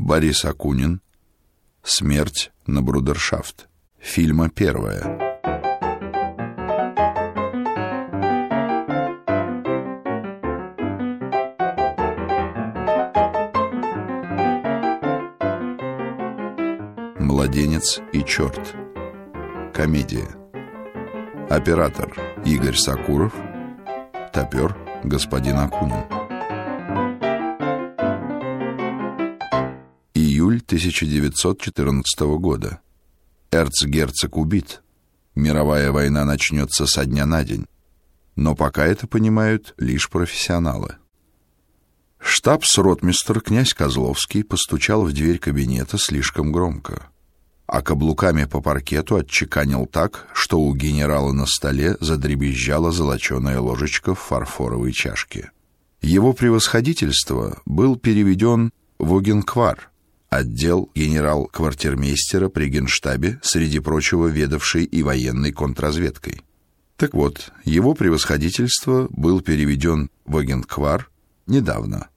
Борис Акунин. Смерть на брудершафт. Фильма первая. Младенец и черт. Комедия. Оператор Игорь Сакуров. Топер господин Акунин. Июль 1914 года. Эрцгерцог убит. Мировая война начнется со дня на день. Но пока это понимают лишь профессионалы. Штабс-ротмистр князь Козловский постучал в дверь кабинета слишком громко, а каблуками по паркету отчеканил так, что у генерала на столе задребезжала золоченая ложечка в фарфоровой чашке. Его превосходительство был переведен в Огенквар, отдел генерал-квартирмейстера при Генштабе, среди прочего ведавший и военной контрразведкой. Так вот, его превосходительство был переведен в Огенквар недавно,